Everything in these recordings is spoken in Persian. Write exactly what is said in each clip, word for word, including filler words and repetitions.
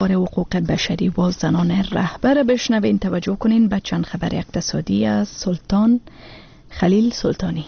باره حقوق بشری و زنان رهبر بشنوین. توجه کنین به چند خبر اقتصادی از سلطان خلیل سلطانی.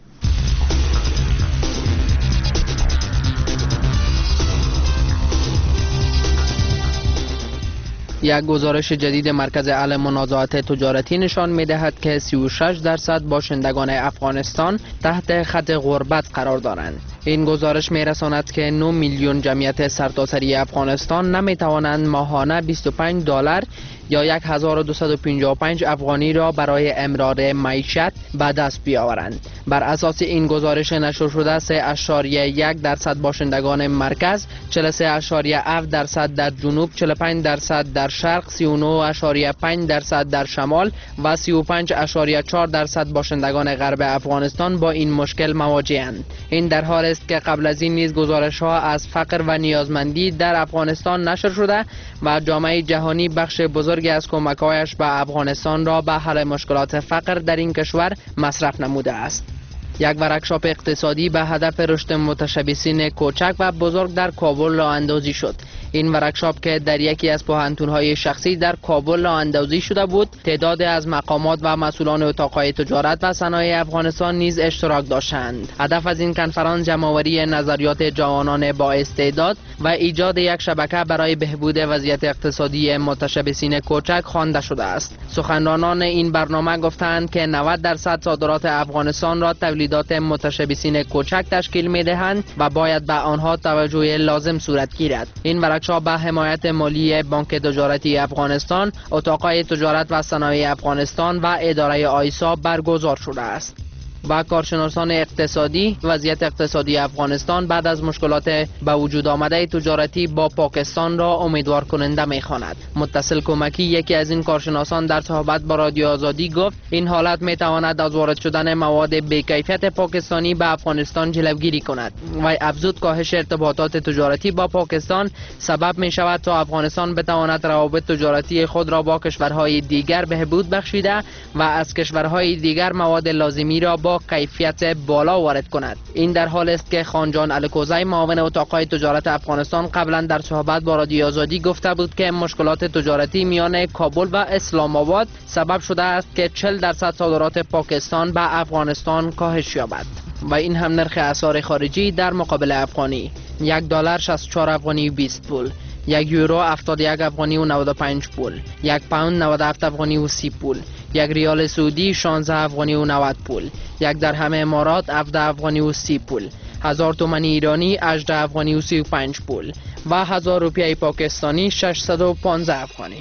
یک گزارش جدید مرکز اعلی منازعات تجارتی نشان می‌دهد که سی و شش درصد باشندگان افغانستان تحت خط غربت قرار دارند. این گزارش می‌رساند که نه میلیون جمعیت سرتاسری افغانستان نمی‌توانند ماهانه بیست و پنج دلار یا هزار و دویست و پنجاه و پنج افغانی را برای امرار معیشت به دست بیاورند. بر اساس این گزارش نشر شده سه اشاریه یک درصد باشندگان مرکز، چهل و سه اشاریه هفت درصد در جنوب، چهل و پنج درصد در شرق، سی و نه اشاریه پنج درصد در شمال و سی و پنج اشاریه چهار درصد باشندگان غرب افغانستان با این مشکل مواجه‌اند. این در حال است که قبل از این نیز گزارش ها از فقر و نیازمندی در افغانستان نشر شده و جامعه جهانی بخش بزرگی از کمک‌هایش به افغانستان را به حل مشکلات فقر در این کشور مصرف نموده است. یک ورکشاپ اقتصادی به هدف رشد متشبثین کوچک و بزرگ در کابل راه اندازی شد. این ورکشاپ که در یکی از پوهنتون‌های شخصی در کابل راه اندازی شده بود، تعداد از مقامات و مسئولان اتاق‌های تجارت و صنایع افغانستان نیز اشتراک داشتند. هدف از این کنفرانس جمع‌آوری نظریات جوانان با استعداد و ایجاد یک شبکه برای بهبود وضعیت اقتصادی متشبثین کوچک خوانده شده است. سخنرانان این برنامه گفتند که نود درصد صادرات افغانستان را تولیدات متشبثین کوچک تشکیل می‌دهند و باید به آنها توجه لازم صورت گیرد. این ورکشاپ به حمایت مالی بانک تجارتی افغانستان، اتاق‌های تجارت و صنایع افغانستان و اداره آیسا برگزار شده است. و کارشناسان اقتصادی وضعیت اقتصادی افغانستان بعد از مشکلات به وجود آمده تجارتی با پاکستان را امیدوار کننده می‌خواند. متصل کمکی یکی از این کارشناسان در صحبت با رادیو آزادی گفت این حالت می‌تواند از وارد شدن مواد بی‌کیفیت پاکستانی به افغانستان جلوگیری کند و افزود کاهش ارتباطات تجارتی با پاکستان سبب می‌شود تا افغانستان بتواند روابط تجارتی خود را با کشورهای دیگر بهبود بخشیده و از کشورهای دیگر مواد لازمی را با کیفیت بالا وارد کند. این در حال است که خانجان الکوزی معاون اتاق‌های تجارت افغانستان قبلا در صحبت با رادیو آزادی گفته بود که مشکلات تجارتی میان کابل و اسلام آباد سبب شده است که چهل درصد صادرات پاکستان به افغانستان کاهش یابد. و این هم نرخ اسعار خارجی در مقابل افغانی: یک دلار شصت و چهار افغانی و بیست پول، یک یورو هفتاد و یک افغانی و نود و پنج پول، یک پوند نود و هفت افغانی و سی پول، یک ریال سعودی شانزده افغانی و نود پول، یک درهم امارات هفده افغانی و سی پول، هزار تومان ایرانی هجده افغانی و سی و پنج پول و هزار روپیه پاکستانی ششصد و پانزده افغانی.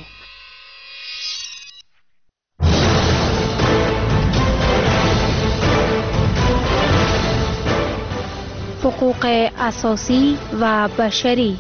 حقوق اساسی و بشری.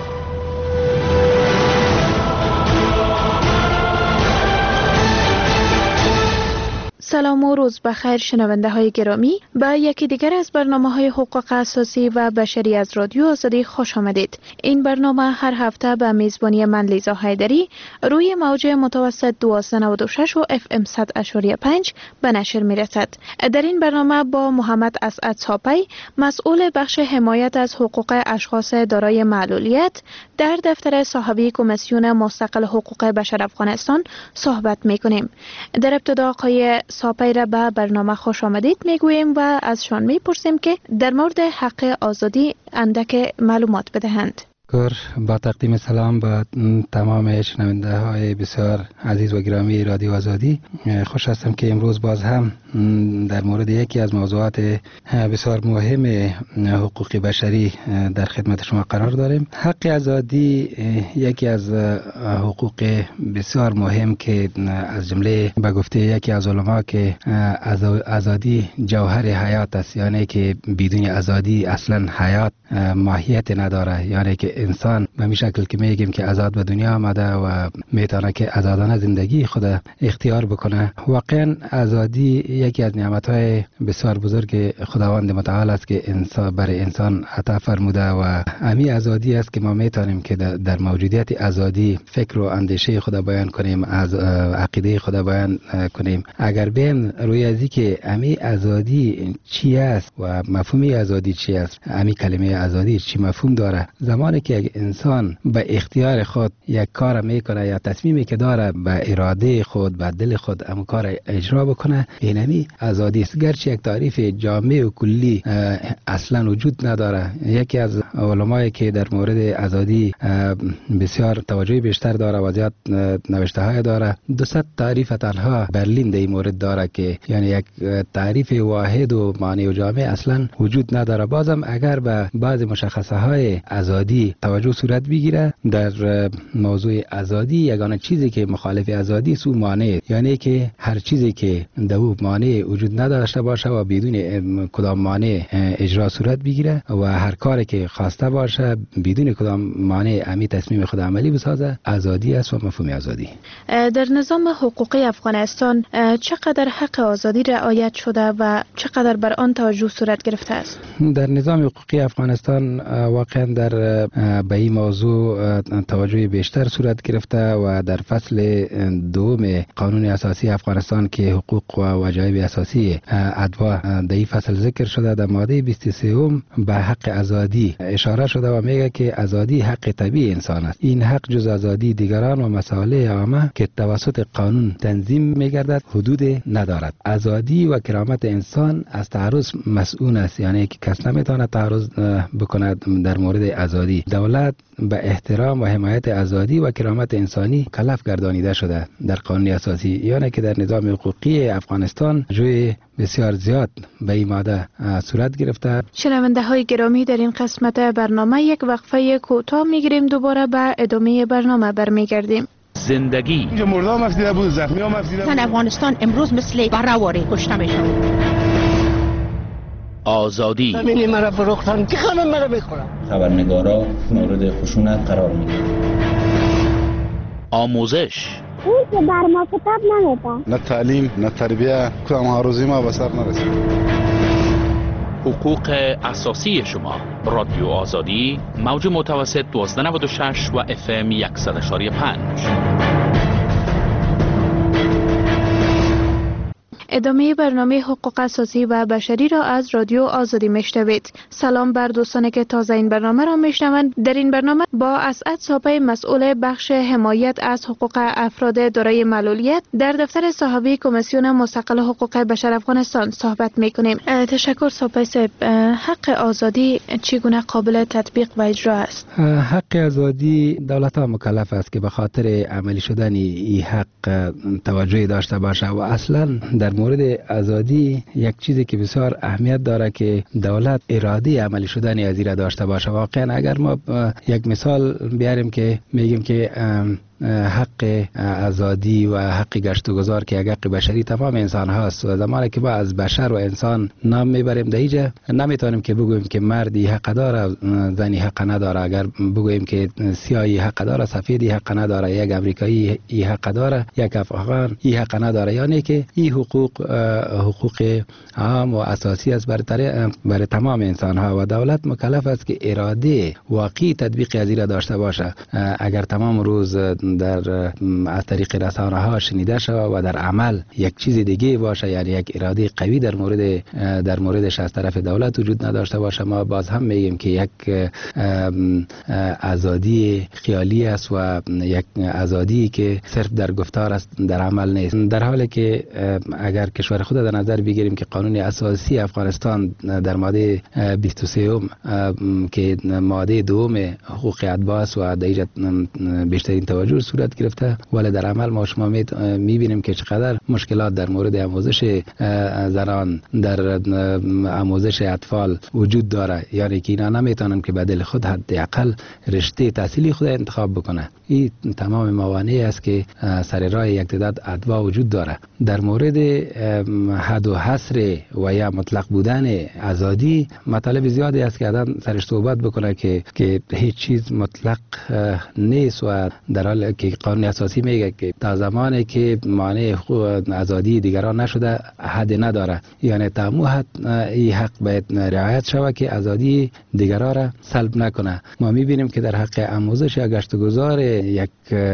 سلام و روز بخیر شنونده های گرامی، به یکی دیگر از برنامه های حقوق اساسی و بشری از رادیو آزادی خوش آمدید. این برنامه هر هفته به میزبانی من لیزا حیدری روی موج متوسط دویست و نود و شش و اف ام صد و پنج به نشر می رسد. در این برنامه با محمد اسعد ساپی، مسئول بخش حمایت از حقوق اشخاص دارای معلولیت در دفتر صاحبی کمیسیون مستقل حقوق بشر افغانستان صحبت می کنیم. در ابتدا آقای ساپی را به برنامه خوش آمدید میگوییم و ازشان میپرسیم که در مورد حق آزادی اندک معلومات بدهند. با تقدیم سلام با تمام شنونده های بسیار عزیز و گرامی رادیو آزادی، خوش هستم که امروز باز هم در مورد یکی از موضوعات بسیار مهم حقوق بشری در خدمت شما قرار داریم. حق آزادی یکی از حقوق بسیار مهم که از جمله به گفته یکی از علما که آزادی جوهر حیات است، یعنی که بدون آزادی اصلا حیات ماهیت نداره، یعنی که انسان به می شکل که میگیم که آزاد به دنیا آمده و میتونه که آزادانه زندگی خود اختیار بکنه. واقعا آزادی یکی از نعمت‌های بسیار بزرگ خداوند متعال است که انسان برای انسان عطا فرموده و امی آزادی است که ما میتونیم که در موجودیت آزادی فکر و اندیشه خود بیان کنیم، از عقیده خود بیان کنیم. اگر بیم روی ازی که امی آزادی چی است و مفهومی آزادی چی است، امی کلمه آزادی چی مفهوم داره، زمانی که که یک انسان به اختیار خود یک کار میکنه یا تصمیمی که داره به اراده خود به دل خود ام کار اجرا بکنه، اینمی آزادی است. گرچه یک تعریف جامع و کلی اصلا وجود نداره. یکی از علمایی که در مورد آزادی بسیار توجه بیشتر داره و زیاد نوشته های داره، دویست تعریف تنها برلین در این مورد داره که یعنی یک تعریف واحد و معنی و جامع اصلا وجود نداره. بازم اگر به بعض مشخصه های آزادی توجه صورت بگیره، در موضوع آزادی یگانه چیزی که مخالف آزادی سو مانع، یعنی که هر چیزی که دو مانع وجود نداشته باشه و بدون کدام مانع اجرا صورت بگیره و هر کاری که خواسته باشه بدون کدام مانع امی تصمیم خود عملی بسازه، آزادی است و مفهوم آزادی. در نظام حقوقی افغانستان چقدر حق آزادی رعایت شده و چقدر بر آن توجه صورت گرفته است؟ در نظام حقوقی افغانستان واقعا در به این موضوع توجه بیشتر صورت گرفته و در فصل دوم قانون اساسی افغانستان که حقوق و واجب اساسی ادوا در این فصل ذکر شده، در ماده بیست و سه به حق آزادی اشاره شده و میگه که آزادی حق طبیعی انسان است. این حق جز آزادی دیگران و مصالح عامه که توسط قانون تنظیم میگردد حدود ندارد. آزادی و کرامت انسان از تعرض مسئول است، یعنی که کس نمیتونه تعرض بکند در مورد آزادی. دولت به احترام و حمایت آزادی و کرامت انسانی کلف گردانیده شده در قانون اساسی، یعنی که در نظام حقوقی افغانستان جوی بسیار زیاد به این ماده صورت گرفته. شنونده های گرامی، در این قسمت برنامه یک وقفه کوتاه میگیریم، دوباره به ادامه برنامه برمیگردیم. زندگی اینجا مردم مفیده بود، زخمی ها مفیده بود. افغانستان امروز مثل برآوری کشته میشن. آزادی همین مرا فروختن که خانم مرا بخورم. خبرنگارا مورد خشونت قرار میگیرن. آموزش اون که بر ما کتاب نمیده، نه تعلیم نه تربیه، کدام هاروزی ما به سر نرسید. حقوق اساسی شما. رادیو آزادی، موج متوسط دوازده نود و شش و اف ام صد و یک و پنج. ادامه برنامه حقوق اساسی و بشری را از رادیو آزادی میشنوید. سلام بر دوستانی که تازه این برنامه را میشنوند. در این برنامه با اسعد صاحبی مسئول بخش حمایت از حقوق افراد دارای معلولیت در دفتر صاحبی کمیسیون مستقل حقوق بشر افغانستان صحبت میکنیم. تشکر صاحب صاحب. حق آزادی چگونه قابل تطبیق و اجرا است؟ حق آزادی دولت ها مکلف است که به خاطر عملی شدن این حق توجه داشته باشه و اصلا در مورد آزادی یک چیزی که بسیار اهمیت داره که دولت اراده عملی شدن از این را داشته باشه. واقعا اگر ما یک مثال بیاریم که میگیم که حق آزادی و حق گشت و گذار که یک حق بشری تمام انسان هاست و زمانی که ما از بشر و انسان نام میبریم در اینجا نمیتونیم که بگوییم که مردی حق داره زنی حق نداره. اگر بگوییم که سیاهی حق داره سفیدی حق نداره، یک امریکایی ای حق داره یک افغان ای حق نداره، یعنی که این حقوق حقوق عام و اساسی است برای برای تمام انسان ها و دولت مکلف است که اراده واقعی تطبیق از این را داشته باشه. اگر تمام روز در از طریق رسانه ها شنیده شود و در عمل یک چیز دیگه باشه، یعنی یک اراده قوی در مورد در موردش از طرف دولت وجود نداشته باشه، ما باز هم میگیم که یک آزادی خیالی است و یک آزادی که صرف در گفتار است در عمل نیست. در حالی که اگر کشور خود در نظر بگیریم که قانون اساسی افغانستان در ماده بیست و سه که ماده دوم حقوق ادوا است و در بیشترین توجه صورت گرفته، ولی در عمل ما شما میبینیم که چقدر مشکلات در مورد آموزش زنان، در آموزش اطفال وجود داره، یعنی که اینا نمیتونن که به دل خود حداقل رشته تحصیلی خود انتخاب بکنه. این تمام موانعی است که سر راه یک تعداد ادوا وجود داره. در مورد حد و حصر و یا مطلق بودن آزادی مطالب زیادی است که آدم سرش صحبت بکنه که که هیچ چیز مطلق نیست و در حال که قانون اساسی میگه که تا زمانی که مانع حقوق آزادی دیگران نشده حد نداره، یعنی تا مو حد این حق باید رعایت شود که آزادی دیگران را سلب نکنه. ما میبینیم که در حق آموزش یا گشت و گذار یک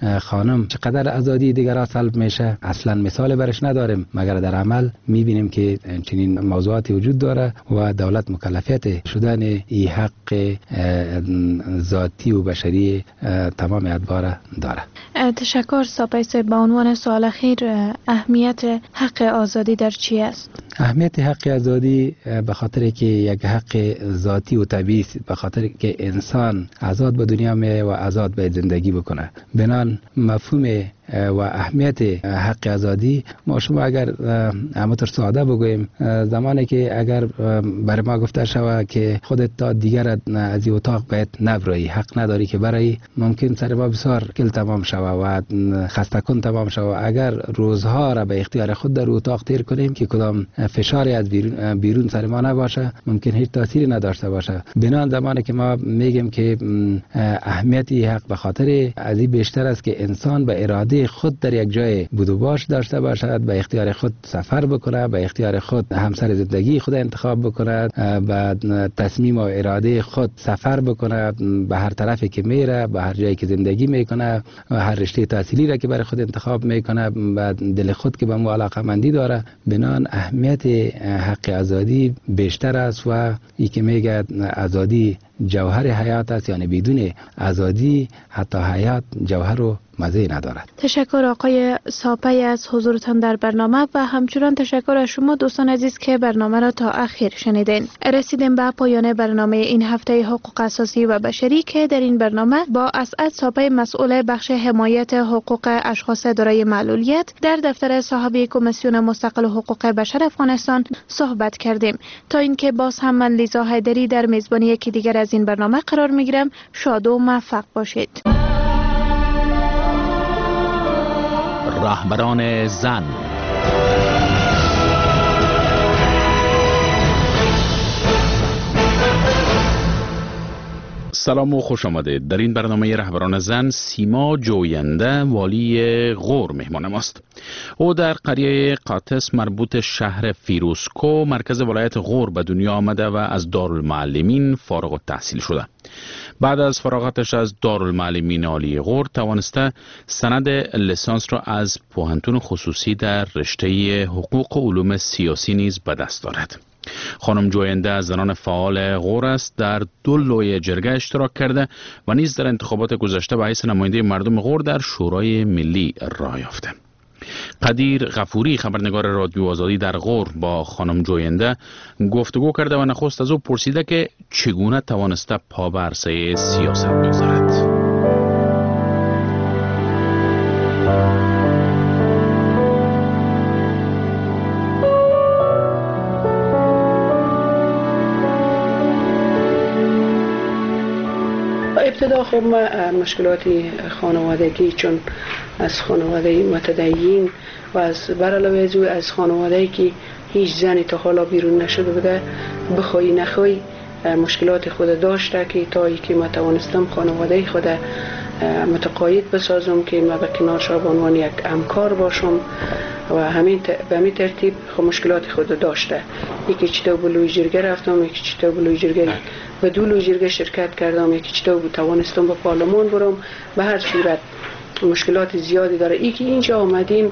خانم چقدر آزادی دیگران سلب میشه اصلا مثال برش نداریم، مگر در عمل میبینیم که چنین موضوعاتی وجود داره و دولت مکلفیت شدن این حق ذاتی و بشری تمام ادوار داره. تشکر ساپای صاحب. با عنوان سوال اخیر، اهمیت حق آزادی در چی است؟ اهمیت حق آزادی به خاطر که یک حق ذاتی و طبیعی است، به خاطر که انسان آزاد به دنیا می و آزاد به زندگی بکنه. بنان مفهوم و اهمیت حق آزادی ما شما اگر همونطور ساده بگوییم، زمانی که اگر بر ما گفته شود که خودت تا دیگر از این اتاق باید نبرایی، حق نداری که برای، ممکن سر ما بسیار کل تمام شود و خسته کن تمام شود. اگر روزها را به اختیار خود در اتاق تیر کنیم که کدام فشاری از بیرون, بیرون سر ما نباشه، ممکن هیچ تأثیری نداشته باشه. بنان زمانی که ما میگیم که اهمیت حق به خاطر از این بیشتر است که انسان به اراده خود در یک جای بود و باش داشته باشد، به اختیار خود سفر بکنه، به اختیار خود همسر زندگی خود انتخاب بکنه، به تصمیم و اراده خود سفر بکنه به هر طرفی که میره، به هر جایی که زندگی میکنه و هر رشته تحصیلی را که برای خود انتخاب میکنه، به دل خود که به مو علاقه‌مندی داره. بنان اهمیت حق آزادی بیشتر است و ای که میگه آزادی جوهر حیات است، یعنی بدون آزادی حتی حیات جوهر و مزه ندارد. تشکر آقای ساپی از حضورتان در برنامه و همچنان تشکر از شما دوستان عزیز که برنامه را تا آخر شنیدین. رسیدیم به پایان برنامه این هفته حقوق اساسی و بشری که در این برنامه با اسعد ساپی مسئول بخش حمایت حقوق اشخاص دارای معلولیت در دفتر صاحب کمیسیون مستقل حقوق بشر افغانستان صحبت کردیم. تا اینکه باز هم من لیزا حیدری در میزبانی یکی دیگر از این برنامه قرار میگیرم. شاد و موفق باشید. رهبران زن. سلام و خوش آمدید. در این برنامه رهبران زن سیما جوینده والی غور مهمان ماست. او در قریه قاطس مربوط شهر فیروزکو مرکز ولایت غور به دنیا آمده و از دارالمعلمین فارغ التحصیل شده. بعد از فراغتش از دارالمعلمین عالی غور توانسته سند لیسانس را از پوهنتون خصوصی در رشته حقوق و علوم سیاسی نیز به دست دارد. خانم جوینده از زنان فعال غور است، در دو لوی جرگه اشتراک کرده و نیز در انتخابات گذشته به حیث نماینده مردم غور در شورای ملی راه یافته. قدیر غفوری خبرنگار رادیو آزادی در غور با خانم جوینده گفتگو کرده و نخست از او پرسیده که چگونه توانسته پا به عرصه سیاست بگذارد. ابتدا خب ما مشکلاتی خانوادگی، چون از خانواده متدین و از برعلاوه از او از خانواده‌ای که هیچ زنی تا حالا بیرون نشده بوده، بخوای نخوای مشکلات خود داشته که تا ای که ما توانستم خانواده خود متقاعد بسازم که ما به کنارش به عنوان یک همکار باشم و همین به همین ترتیب خب مشکلات خود داشته. یکی چطور به لوی جرگه رفتم، یکی چطور به لوی جرگه به دو لوی جرگه شرکت کردم، یکی چطور توانستم به پارلمان برم. به هر صورت مشکلات زیادی داره. ای که اینجا آمدیم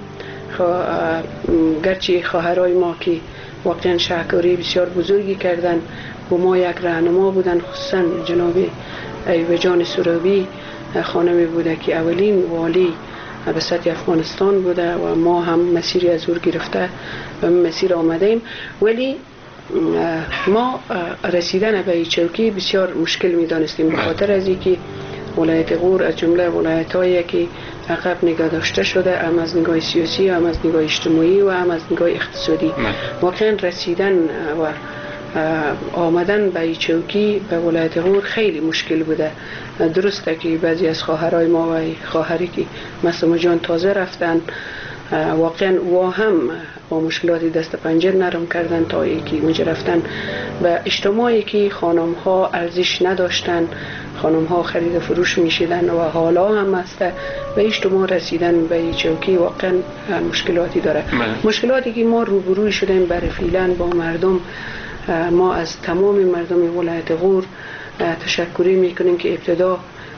گرچه خواهرای ما که واقعا شهرکاری بسیار بزرگی کردن و ما یک راهنما بودن، خصوصا جناب ایوب جان سرابی خانمی بوده که اولین والی به سطح افغانستان بوده و ما هم مسیری از او گرفته و مسیر آمدیم. ولی ما رسیدن به این چوکی بسیار مشکل می دانستیم به خاطر از اینکه ولایت غور از جمله ولایت‌هایی که عقب نگاه داشته شده، هم از نگاه سیاسی، هم از نگاه اجتماعی و هم از نگاه اقتصادی. واقعا رسیدن و آمدن به این چوکی به ولایت غور خیلی مشکل بوده. درسته که بعضی از خواهرای ما و خواهری که مثل جان تازه رفتن واقعا و هم با مشکلاتی دست پنجه نرم کردن تا اینکه اونجا رفتن به اجتماعی که خانم ها ارزش نداشتن، خانم ها خرید و فروش میشیدن و حالا هم است به اجتماع رسیدن به این چوکی واقعا مشکلاتی داره. مشکلاتی که ما روبروی شدیم برای فعلا با مردم، ما از تمام مردم ولایت غور تشکری میکنیم که ابتدا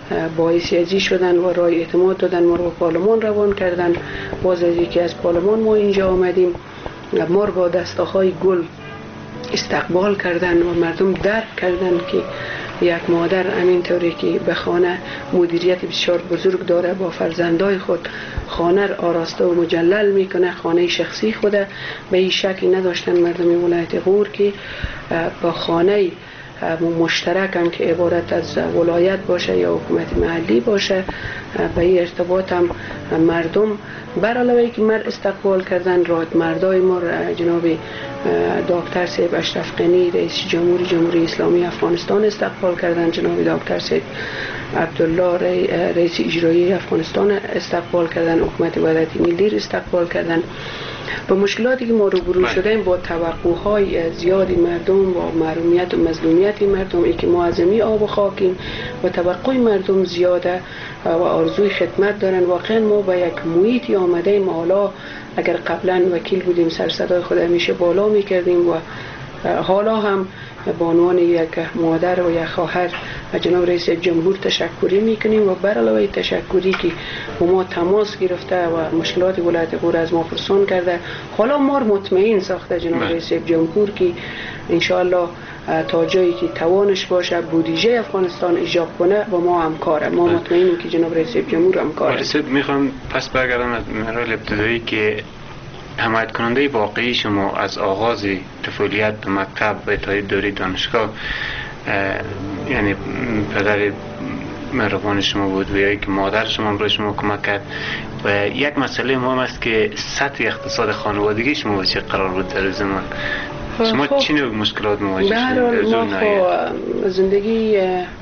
باعث ازی شدن و رای اعتماد دادن، ما رو به پارلمان روان کردن. باز از یکی از پارلمان ما اینجا آمدیم، ما رو با دستاهای گل استقبال کردن و مردم درک کردن که یک مادر همینطوری که به خانه مدیریت بسیار بزرگ داره، با فرزندای خود خانه را آراسته و مجلل میکنه، خانه شخصی خوده. به این شکل نداشتن مردم ولایت غور که با خانه مشترک هم که عبارت از ولایت باشه یا حکومت محلی باشه به این ارتباط هم مردم بر علاوه که مر استقبال کردن. راد مردای ما جناب دکتر صاحب اشرف غنی رئیس جمهوری جمهوری اسلامی افغانستان استقبال کردن، جناب دکتر صاحب عبدالله رئیس اجرایی افغانستان استقبال کردن، حکومت وحدت ملی استقبال کردن. با مشکلاتی که ما روبرو شدیم با توقعهای زیادی مردم، با محرومیت و مظلومیت مردم، ای که ما از می آب و خاکیم و توقع مردم زیاده و آرزوی خدمت دارن. واقعا ما با یک محیطی آمده ایم. حالا اگر قبلا وکیل بودیم سر صدای خود همیشه بالا میکردیم و حالا هم به عنوان یک مادر و یک خواهر جناب رئیس جمهور تشکری میکنیم و بر علاوه تشکری که با ما تماس گرفته و مشکلات ولایت غور از ما پرسان کرده، حالا ما مطمئن ساخته جناب رئیس جمهور که انشاءالله تا جایی که توانش باشه بودجه افغانستان ایجاب کنه و ما همکاره. ما مطمئنیم که جناب رئیس جمهور همکاره. رئیس میخوام پس برگردم از مراحل ابتدایی که حمایت کننده واقعی شما از آغاز طفولیت به مکتب و تا دوره دانشگاه یعنی پدر مهربان شما بود و یا که مادر شما برای شما کمک کرد و یک مسئله مهم است که سطح اقتصاد خانوادگی شما به چه قرار بود در زمان شما خب چه نوع مشکلات مواجه شدید؟ ما خب زندگی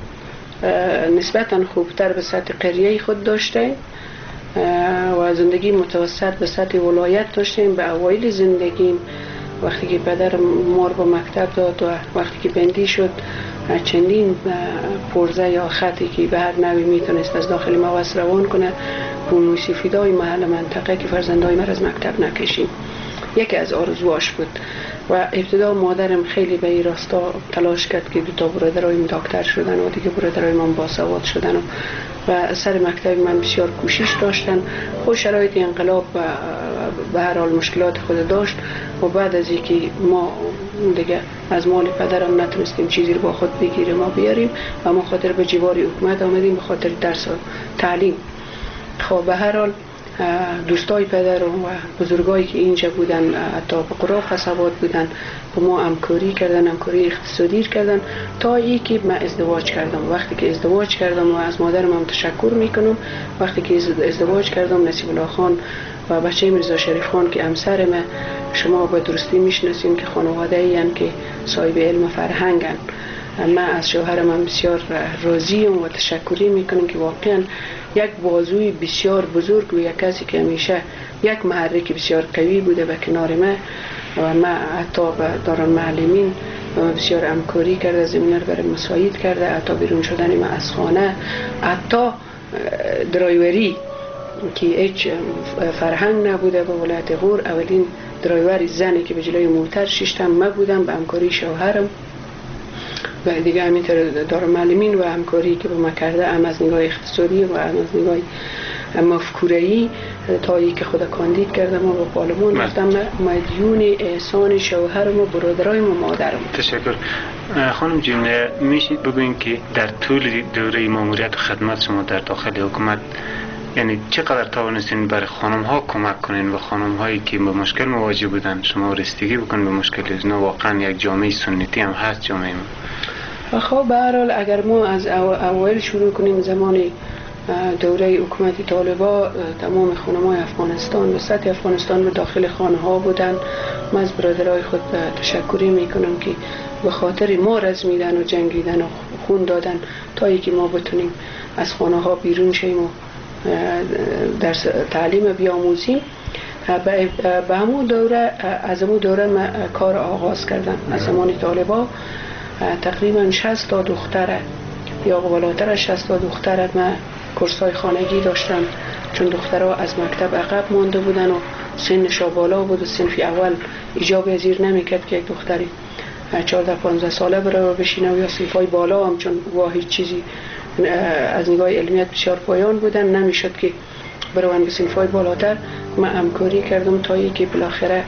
نسبتا خوبتر به سطح قریه خود داشته و زندگی متوسط به سطح ولایت داشتیم. به اوایل زندگیم وقتی که پدر ما رو به مکتب داد و وقتی که بندی شد چندین پرزه یا خطی که به هر نوی میتونست از داخل موث روان کنه بومی سفیدای محل منطقه که فرزندای ما از مکتب نکشیم یکی از آرزواش بود. و ابتدا مادرم خیلی به این راستا تلاش کرد که دو تا برادرایم دکتر شدن و دیگه برادرایم من باسواد شدن و, و سر مکتب من بسیار کوشش داشتن. خود شرایط انقلاب و به هر حال مشکلات خود داشت و بعد از اینکه ما دیگه از مال پدرم نتونستیم چیزی رو با خود بگیریم ما بیاریم و ما خاطر به جوار حکومت آمدیم به خاطر درس و تعلیم. خب به هر حال دوستای پدر و بزرگایی که اینجا بودن حتی به قراق قصبات بودن با ما همکاری کردن، همکاری اقتصادی کردن تا ای که من ازدواج کردم. وقتی که ازدواج کردم و از مادرم هم تشکر میکنم، وقتی که ازدواج کردم نصیب الله خان و بچه میرزا شریف خان که همسر من شما به درستی میشناسیم که خانواده این که صاحب علم فرهنگن. من از شوهرم هم بسیار راضیم و تشکری میکنم که واقعا یک بازوی بسیار بزرگ و یک کسی که همیشه یک محرک بسیار قوی بوده به کنار من و من حتی به دارالمعلمین بسیار همکاری کرده، زمینه رو برای مساعد کرده، حتی بیرون شدن من از خانه، حتی درایوری که هیچ فرهنگ نبوده به ولایت غور. اولین درایور زنی که به جلوی موتر ششتم من بودم به همکاری شوهرم و دیگه همینطور دارالمعلمین و همکاری که با ما کرده هم از نگاه اقتصادی و هم از نگاه مفکوره‌ای تا ای که خدا کاندید کردم و با پارلمان رفتم مدیون احسان شوهرم و برادرایم و مادرم. تشکر. خانم جون میشید بگوین که در طول دوره ماموریت و خدمت شما در داخل حکومت یعنی چقدر توانستین برای خانم ها کمک کنین و خانم هایی که با مشکل مواجه بودن شما رسیدگی بکنین به مشکل اینا؟ واقعا یک جامعه سنتی هم هست جامعه ما. خب به هر حال اگر ما از اوایل شروع کنیم زمان دوره حکومت طالبا تمام خانم‌های افغانستان و سطح افغانستان به داخل خانه ها بودن. من از برادرای خود تشکری میکنم که به خاطر ما رزمیدن و جنگیدن و خون دادن تا اینکه ما بتونیم از خانه ها بیرون شیم و در تعلیم بیاموزیم. به همون دوره از همون دوره من کار آغاز کردم. از زمان طالبا تقریبا شصت تا دختره یا بالاتر از شصت تا دختره من کورسای خانگی داشتم، چون دخترها از مکتب عقب مانده بودن و سنش بالا بود و صنف اول ایجاب پذیر نمیکرد که یک دختری چهارده پانزده ساله برای بشینه و یا صنفای بالا هم چون واحد چیزی از نگاه علمیت بسیار پایان بودن، نمیشد که بروند به صنف‌های بالاتر. ما همکاری کردم تا اینکه بالاخره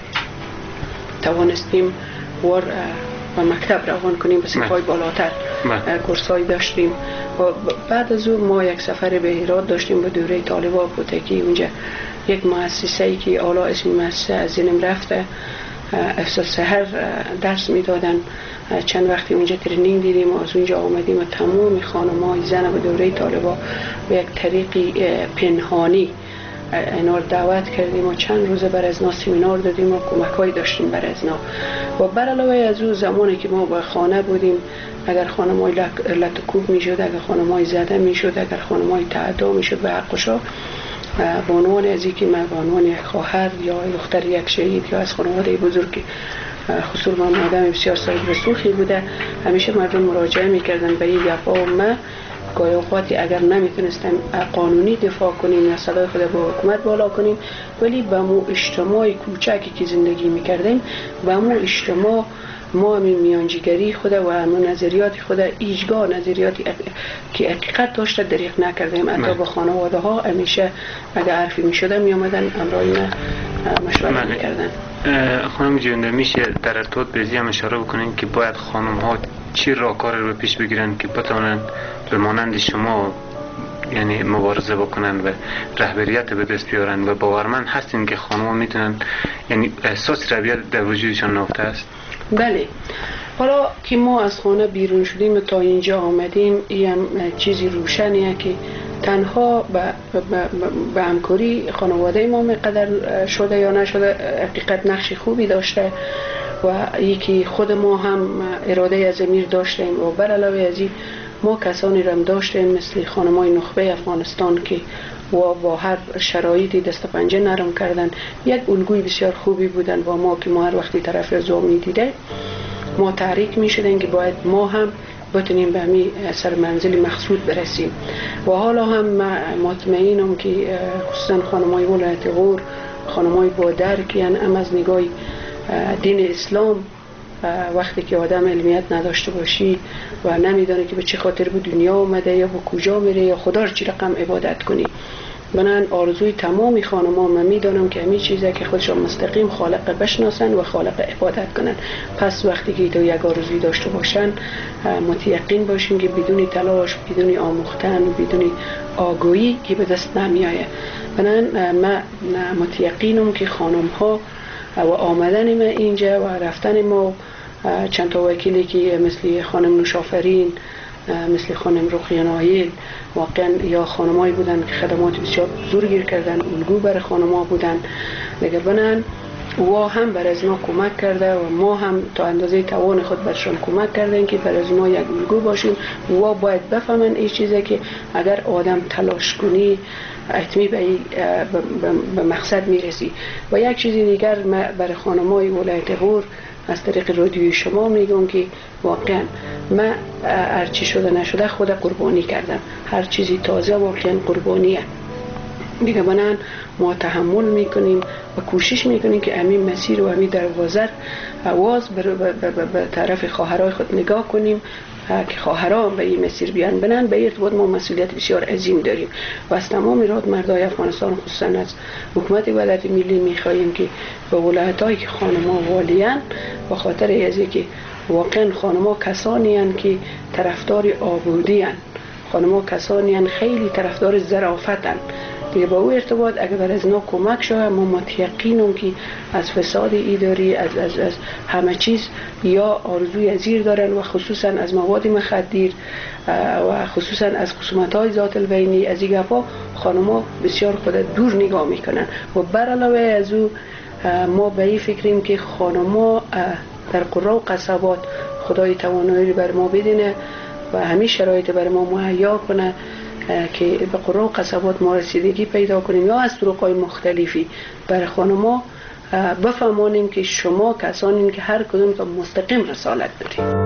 توانستیم وار و مکتب روان کنیم به صنف‌های بالاتر. کورس‌های داشتیم و بعد از اون ما یک سفر به هرات داشتیم به دوره طالبا بود که اونجا یک مؤسسه‌ای که حالا اسم مؤسسه از ذهنم رفته، افسر سحر درس میدادن. چند وقتی اونجا ترینینگ دیدیم و از اونجا آمدیم و تمام خانم‌های زن به دوره طالبا به یک طریقی پنهانی اینا رو دعوت کردیم و چند روز بر ازنا سمینار دادیم و کمک‌های داشتیم بر ازنا. و بر علاوه از اون زمانی که ما با خانه بودیم، اگر خانم‌های لطکوب میشد، اگر خانم‌های زده میشد، اگر خانم‌های تعدا میشد به حقشا، به عنوان از اینکه من به عنوان یک خواهر یا دختر یک شهید یا از خانواده بزرگ، خصوصا من آدم بسیار صاحب رسوخی بوده، همیشه مردم مراجعه میکردن به این گپا و من گاهی اوقاتی اگر نمیتونستم قانونی دفاع کنیم یا صدای خود با حکومت بالا کنیم، ولی به مو اجتماع کوچکی که زندگی میکردیم، به مو اجتماع ما همین میانجیگری خود و همون نظریات خود ایجگاه نظریاتی که حقیقت داشته دریغ نکردیم. حتی با خانواده ها همیشه اگر حرفی میشده میامدن امرای ما مشورت میکردن. خانم جوینده، میشه در ارتباط به زی هم اشاره بکنین که باید خانم ها چی راهکار رو پیش بگیرن که بتونن به مانند شما یعنی مبارزه بکنن و رهبریت به دست بیارن و باورمند هستین که خانم ها میتونن، یعنی احساس رهبریت در وجودشان نهفته است؟ بله. حالا که ما از خانه بیرون شدیم تا اینجا آمدیم، این هم چیزی روشنیه که تنها به همکاری خانواده ما مقدر شده یا نشده حقیقت نقش خوبی داشته و یکی خود ما هم اراده از امیر داشتیم و بر علاوه از این ما کسانی رم داشتیم مثل خانمای نخبه افغانستان که و با هر شرایطی دست پنجه نرم کردن، یک الگوی بسیار خوبی بودن با ما که ما هر وقتی طرف رضا می دیده ما تحریک می شدن که باید ما هم بتونیم به همین سر منزل مقصود برسیم. و حالا هم مطمئنم که خصوصا خانمای ولایت غور، خانمای با درکی هم از نگاه دین اسلام، وقتی که آدم علمیت نداشته باشی و نمیدونه که به چه خاطر به دنیا اومده یا به کجا میره یا خدا رو چی رقم عبادت کنی، من آرزوی تمامی خانم‌ها من میدونم که همین چیزه که خودشان مستقیم خالق بشناسن و خالق عبادت کنن. پس وقتی که تو یک آرزوی داشته باشن متیقن باشین که بدون تلاش، بدون آموختن و بدون آگاهی که به دست نمیایه. من من متیقنم که خانم‌ها و آمدن ما اینجا و رفتن ما چند تا وکیلی که مثل خانم نوشافرین، مثل خانم رقیه نایل، واقعا یا خانمایی بودن که خدمات بسیار بزرگی کردن، الگو برای خانم‌ها بودن دیگر بنن و هم بر از ما کمک کرده و ما هم تا اندازه توان خود برشان کمک کردن که بر از ما یک الگو باشیم و باید بفهمن این چیزه که اگر آدم تلاش کنی حتمی به, به مقصد میرسی. و یک چیز دیگر برای خانم‌های ولایت غور از طریق رادیوی شما میگم که واقعا من هر چی شده نشده خود قربانی کردم، هر چیزی تازه واقعا قربانیه دیگه. بنان ما تحمل میکنیم و کوشش میکنیم که امین مسیر و امین دروازه آواز به طرف خواهرای خود نگاه کنیم که خواهرها به این مسیر بیان. بنان به ارتباط ما مسئولیت بسیار عظیم داریم و از تمام ایراد مردای افغانستان خصوصا از حکومت ولایت ملی میخواهیم که به ولایت‌هایی که خانم‌ها والیان به خاطر از اینکه واقعا خانم‌ها کسانی هستند که طرفدار آبودی هستند، خانم‌ها کسانی هستند خیلی طرفدار ظرافتند دیگه. با او ارتباط اگر بر از نا کمک شود ما متیقنم که از فساد اداری از از از همه چیز یا آرزوی ازیر دارن و خصوصا از مواد مخدر و خصوصا از خصومت‌های ذات البینی از این گپا خانم‌ها بسیار خود دور نگاه میکنن. و بر علاوه از او ما به این فکریم که خانم‌ها در قرى و قصبات خدای توانایی بر ما بدینه و همین شرایط بر ما مهیا کنه که به قرى و قصبات ما رسیدگی پیدا کنیم یا از طرق‌های مختلفی برای خانم‌ها بفهمانیم که شما کسانین که هر کدوم تا مستقیم رسالت دارید.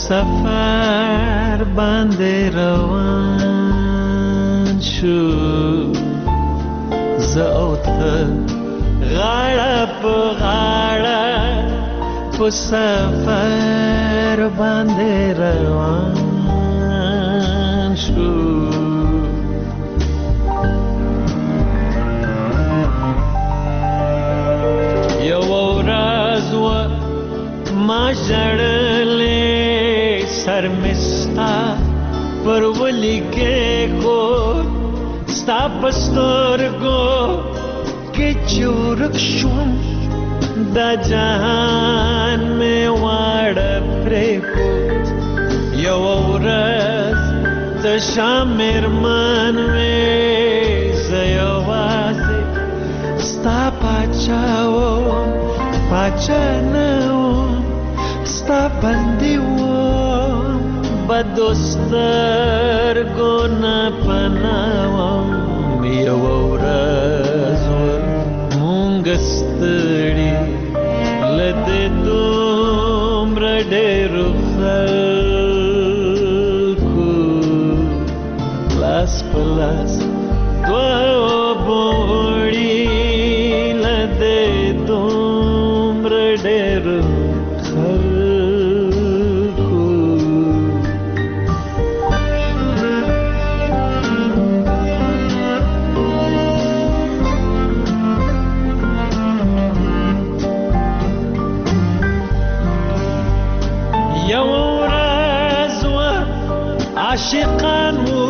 سفر باندې روان شو زه او ته غاړه په غاړه په سفر باندې روان شو یو ورځ و ما ژړلې سر مې ستا پر ولی کېښود ستا په سترګو کې چې ورک شوم دا جهان مې واړه پرېښود یوه ورځ تشه مېرمن مې زه یوازې ستا پاچا وم پاچا نه وم ستا بندي وم بدو سترګو نه پناه وم یوه ورځ مونږ ستړي له دې دومره ډېرو خلکو لاس په لاس دوه وړي له دې دومره ډېرو عاشقان وو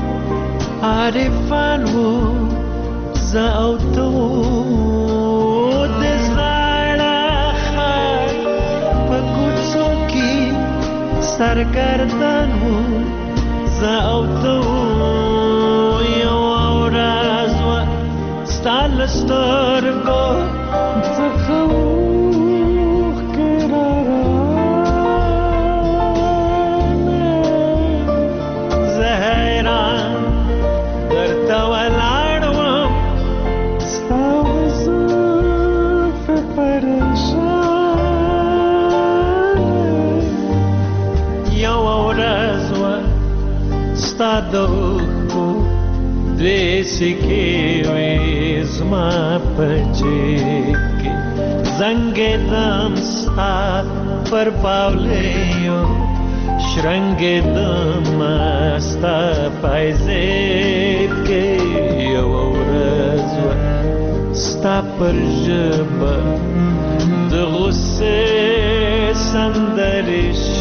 عارفان وو زه او ته وو د زړه ښار په کوڅو کې سرګردان وو زه او ته وو یوه ورځ وه ستا له سترګو څخه اوښکې د اوښکو دوې سکې وې زما په جیب کې زنګېدم ستا پر پاولیو شرنګېدم ستا پایزیب کې یوه ورځ وه ستا پر ژبه د غصې سندرې